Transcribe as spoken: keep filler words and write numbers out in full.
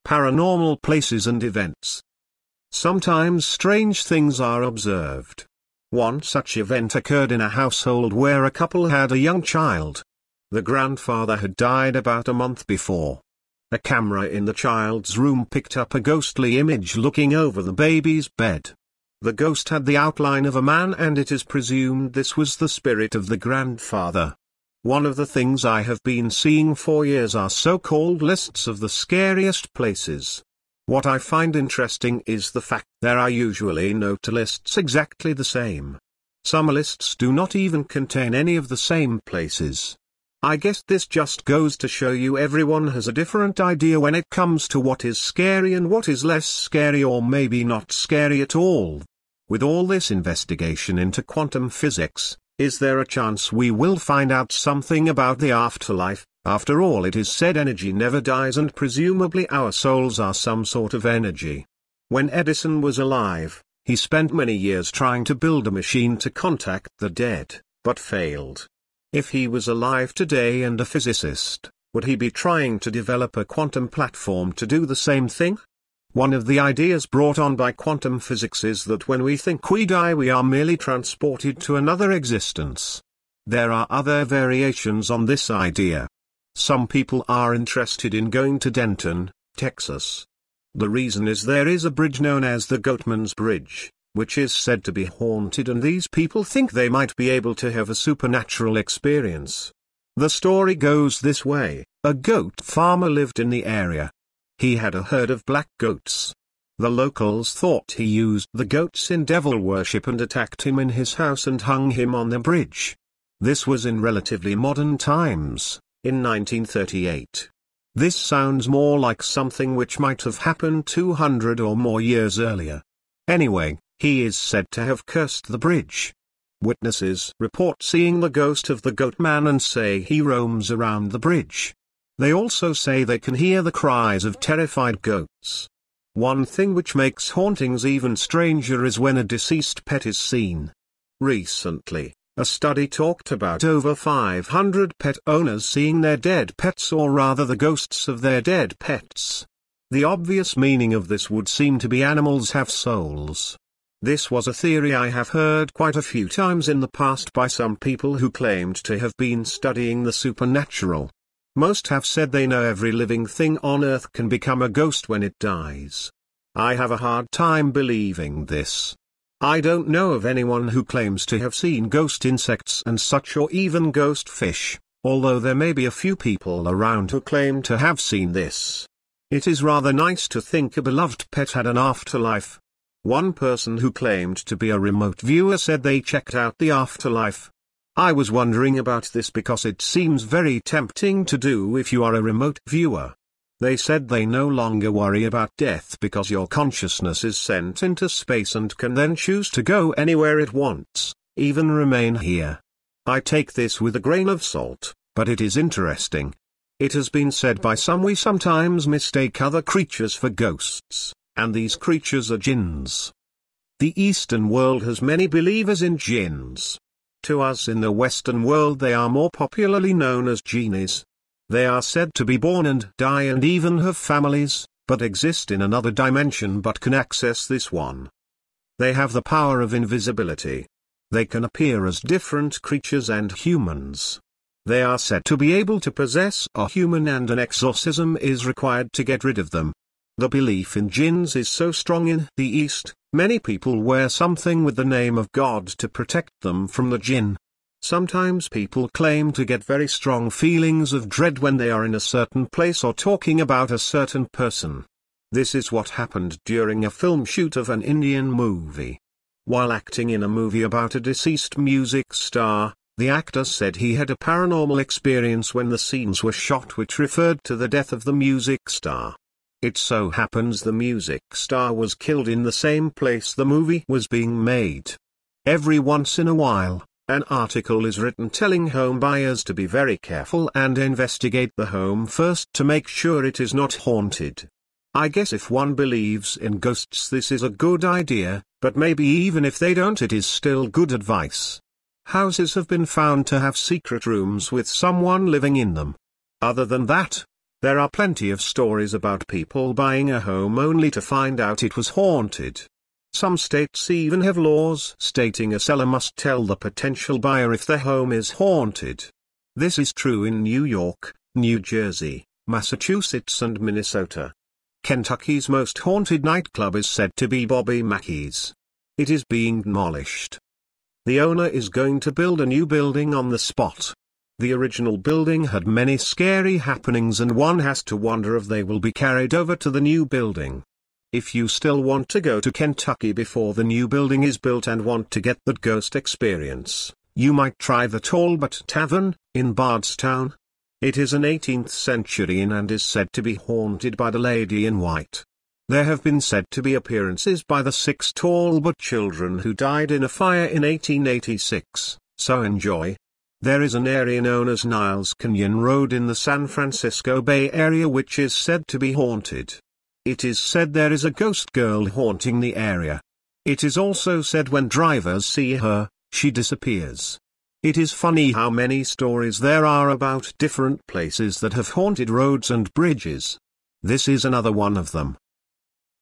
paranormal places and events. Sometimes strange things are observed. One such event occurred in a household where a couple had a young child. The grandfather had died about a month before. A camera in the child's room picked up a ghostly image looking over the baby's bed. The ghost had the outline of a man, and it is presumed this was the spirit of the grandfather. One of the things I have been seeing for years are so-called lists of the scariest places. What I find interesting is the fact there are usually no two lists exactly the same. Some lists do not even contain any of the same places. I guess this just goes to show you everyone has a different idea when it comes to what is scary and what is less scary, or maybe not scary at all. With all this investigation into quantum physics, is there a chance we will find out something about the afterlife? After all, it is said energy never dies, and presumably our souls are some sort of energy. When Edison was alive, he spent many years trying to build a machine to contact the dead, but failed. If he was alive today and a physicist, would he be trying to develop a quantum platform to do the same thing? One of the ideas brought on by quantum physics is that when we think we die, we are merely transported to another existence. There are other variations on this idea. Some people are interested in going to Denton, Texas. The reason is there is a bridge known as the Goatman's Bridge, which is said to be haunted, and these people think they might be able to have a supernatural experience. The story goes this way: a goat farmer lived in the area. He had a herd of black goats. The locals thought he used the goats in devil worship and attacked him in his house and hung him on the bridge. This was in relatively modern times, in nineteen thirty-eight. This sounds more like something which might have happened two hundred or more years earlier. Anyway, he is said to have cursed the bridge. Witnesses report seeing the ghost of the goat man and say he roams around the bridge. They also say they can hear the cries of terrified goats. One thing which makes hauntings even stranger is when a deceased pet is seen. Recently, a study talked about over five hundred pet owners seeing their dead pets, or rather the ghosts of their dead pets. The obvious meaning of this would seem to be animals have souls. This was a theory I have heard quite a few times in the past by some people who claimed to have been studying the supernatural. Most have said they know every living thing on Earth can become a ghost when it dies. I have a hard time believing this. I don't know of anyone who claims to have seen ghost insects and such, or even ghost fish, although there may be a few people around who claim to have seen this. It is rather nice to think a beloved pet had an afterlife. One person who claimed to be a remote viewer said they checked out the afterlife. I was wondering about this because it seems very tempting to do if you are a remote viewer. They said they no longer worry about death because your consciousness is sent into space and can then choose to go anywhere it wants, even remain here. I take this with a grain of salt, but it is interesting. It has been said by some we sometimes mistake other creatures for ghosts, and these creatures are jinns. The Eastern world has many believers in jinns. To us in the Western world they are more popularly known as genies. They are said to be born and die and even have families, but exist in another dimension but can access this one. They have the power of invisibility. They can appear as different creatures and humans. They are said to be able to possess a human, and an exorcism is required to get rid of them. The belief in jinns is so strong in the East, many people wear something with the name of God to protect them from the jinn. Sometimes people claim to get very strong feelings of dread when they are in a certain place or talking about a certain person. This is what happened during a film shoot of an Indian movie. While acting in a movie about a deceased music star, the actor said he had a paranormal experience when the scenes were shot which referred to the death of the music star. It so happens the music star was killed in the same place the movie was being made. Every once in a while, an article is written telling home buyers to be very careful and investigate the home first to make sure it is not haunted. I guess if one believes in ghosts this is a good idea, but maybe even if they don't it is still good advice. Houses have been found to have secret rooms with someone living in them. Other than that, There are plenty of stories about people buying a home only to find out it was haunted. Some states even have laws stating a seller must tell the potential buyer if their home is haunted. This is true in New York, New Jersey, Massachusetts and Minnesota. Kentucky's most haunted nightclub is said to be Bobby Mackey's. It is being demolished. The owner is going to build a new building on the spot. The original building had many scary happenings and one has to wonder if they will be carried over to the new building. If you still want to go to Kentucky before the new building is built and want to get that ghost experience, you might try the Talbot Tavern, in Bardstown. It is an eighteenth century inn and is said to be haunted by the Lady in White. There have been said to be appearances by the six Talbot children who died in a fire in eighteen eighty-six, so enjoy. There is an area known as Niles Canyon Road in the San Francisco Bay Area which is said to be haunted. It is said there is a ghost girl haunting the area. It is also said when drivers see her, she disappears. It is funny how many stories there are about different places that have haunted roads and bridges. This is another one of them.